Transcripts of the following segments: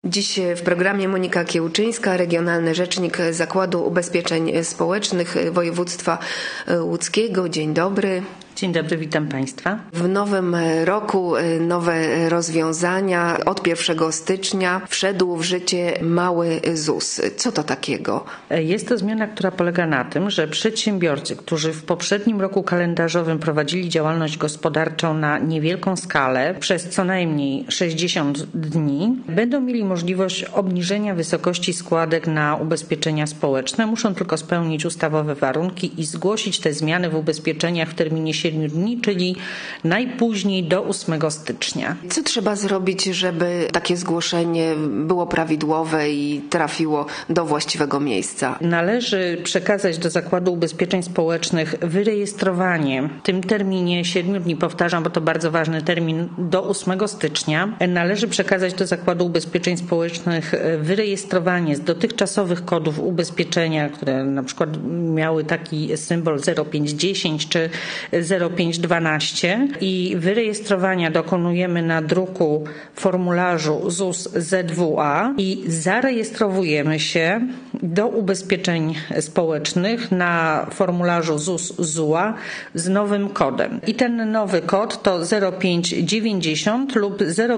Dziś w programie Monika Kiełczyńska, regionalny rzecznik Zakładu Ubezpieczeń Społecznych Województwa Łódzkiego. Dzień dobry. Dzień dobry, witam Państwa. W nowym roku nowe rozwiązania. Od 1 stycznia wszedł w życie mały ZUS. Co to takiego? Jest to zmiana, która polega na tym, że przedsiębiorcy, którzy w poprzednim roku kalendarzowym prowadzili działalność gospodarczą na niewielką skalę przez co najmniej 60 dni, będą mieli możliwość obniżenia wysokości składek na ubezpieczenia społeczne. Muszą tylko spełnić ustawowe warunki i zgłosić te zmiany w ubezpieczeniach w terminie 7 dni, czyli najpóźniej do 8 stycznia. Co trzeba zrobić, żeby takie zgłoszenie było prawidłowe i trafiło do właściwego miejsca? Należy przekazać do Zakładu Ubezpieczeń Społecznych wyrejestrowanie w tym terminie 7 dni, powtarzam, bo to bardzo ważny termin, do 8 stycznia. Należy przekazać do Zakładu Ubezpieczeń Społecznych wyrejestrowanie z dotychczasowych kodów ubezpieczenia, które na przykład miały taki symbol 0510 czy 0512 i wyrejestrowania dokonujemy na druku formularzu ZUS ZWA i zarejestrowujemy się do ubezpieczeń społecznych na formularzu ZUS ZUA z nowym kodem. I ten nowy kod to 0590 lub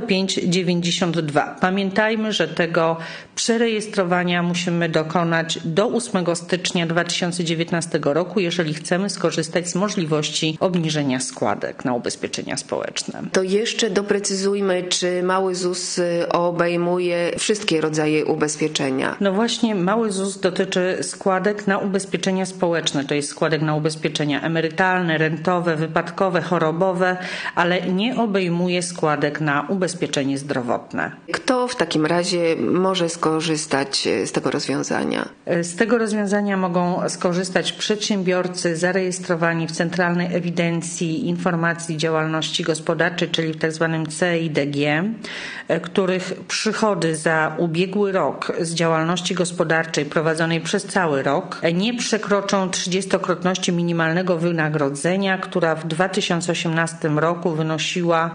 0592. Pamiętajmy, że tego przerejestrowania musimy dokonać do 8 stycznia 2019 roku, jeżeli chcemy skorzystać z możliwości obniżenia składek na ubezpieczenia społeczne. To jeszcze doprecyzujmy, czy mały ZUS obejmuje wszystkie rodzaje ubezpieczenia. No właśnie, mały ZUS dotyczy składek na ubezpieczenia społeczne, to jest składek na ubezpieczenia emerytalne, rentowe, wypadkowe, chorobowe, ale nie obejmuje składek na ubezpieczenie zdrowotne. Kto w takim razie może skorzystać z tego rozwiązania? Z tego rozwiązania mogą skorzystać przedsiębiorcy zarejestrowani w Centralnej Ewidencji Informacji Działalności Gospodarczej, czyli w tzw. CEIDG, których przychody za ubiegły rok z działalności gospodarczej prowadzonej przez cały rok nie przekroczą 30-krotności minimalnego wynagrodzenia, która w 2018 roku wynosiła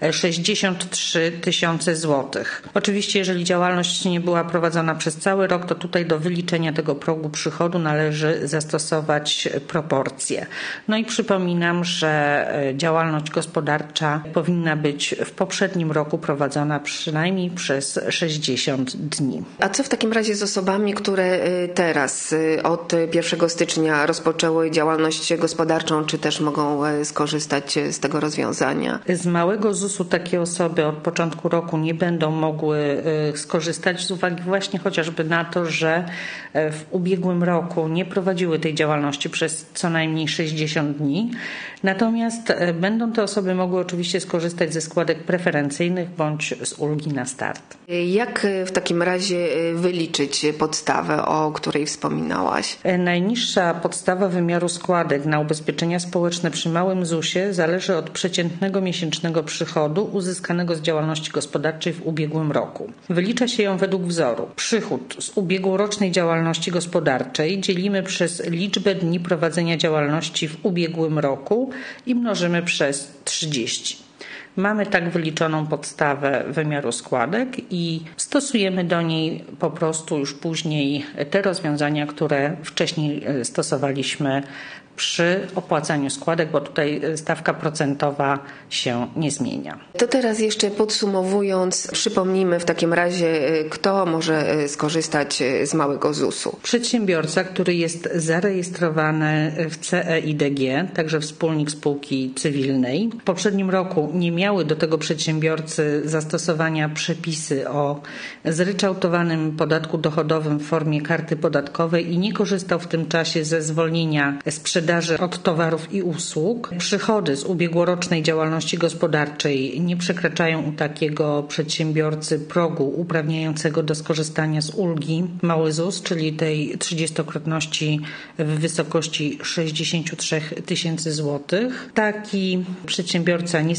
63 tysiące złotych. Oczywiście, jeżeli działalność nie była prowadzona przez cały rok, to tutaj do wyliczenia tego progu przychodu należy zastosować proporcje. No i przypominam, że działalność gospodarcza powinna być w poprzednim roku prowadzona przynajmniej przez 60 dni. A co w takim razie z osobami, które teraz od 1 stycznia rozpoczęły działalność gospodarczą, czy też mogą skorzystać z tego rozwiązania? Z małego ZUS-u takie osoby od początku roku nie będą mogły skorzystać z uwagi właśnie chociażby na to, że w ubiegłym roku nie prowadziły tej działalności przez co najmniej 60 dni. Natomiast będą te osoby mogły oczywiście skorzystać ze składek preferencyjnych bądź z ulgi na start. Jak w takim razie wyliczyć podstawę, o której wspominałaś? Najniższa podstawa wymiaru składek na ubezpieczenia społeczne przy małym ZUS-ie zależy od przeciętnego miesięcznego przychodu uzyskanego z działalności gospodarczej w ubiegłym roku. Wylicza się ją według wzoru. Przychód z ubiegłorocznej działalności gospodarczej dzielimy przez liczbę dni prowadzenia działalności w ubiegłym roku i mnożymy przez 30. Mamy tak wyliczoną podstawę wymiaru składek i stosujemy do niej po prostu już później te rozwiązania, które wcześniej stosowaliśmy przy opłacaniu składek, bo tutaj stawka procentowa się nie zmienia. To teraz jeszcze podsumowując, przypomnijmy w takim razie, kto może skorzystać z małego ZUS-u. Przedsiębiorca, który jest zarejestrowany w CEIDG, także wspólnik spółki cywilnej. W poprzednim roku nie miały do tego przedsiębiorcy zastosowania przepisy o zryczałtowanym podatku dochodowym w formie karty podatkowej i nie korzystał w tym czasie ze zwolnienia sprzedaży od towarów i usług. Przychody z ubiegłorocznej działalności gospodarczej nie przekraczają u takiego przedsiębiorcy progu uprawniającego do skorzystania z ulgi mały ZUS, czyli tej 30-krotności w wysokości 63 tysięcy złotych. Taki przedsiębiorca nie spełnia już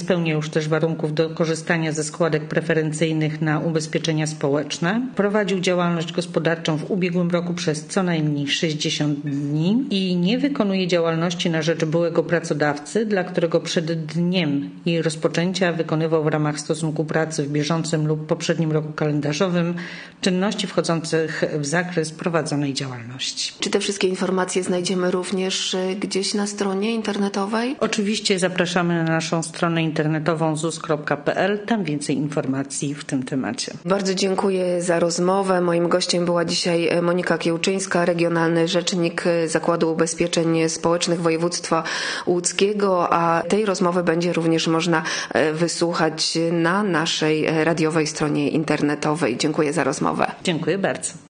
już też warunków do korzystania ze składek preferencyjnych na ubezpieczenia społeczne. Prowadził działalność gospodarczą w ubiegłym roku przez co najmniej 60 dni i nie wykonuje działalności na rzecz byłego pracodawcy, dla którego przed dniem jej rozpoczęcia wykonywał w ramach stosunku pracy w bieżącym lub poprzednim roku kalendarzowym czynności wchodzących w zakres prowadzonej działalności. Czy te wszystkie informacje znajdziemy również gdzieś na stronie internetowej? Oczywiście zapraszamy na naszą stronę internetową zus.pl. Tam więcej informacji w tym temacie. Bardzo dziękuję za rozmowę. Moim gościem była dzisiaj Monika Kiełczyńska, regionalny rzecznik Zakładu Ubezpieczeń Społecznych Województwa Łódzkiego, a tej rozmowy będzie również można wysłuchać na naszej radiowej stronie internetowej. Dziękuję za rozmowę. Dziękuję bardzo.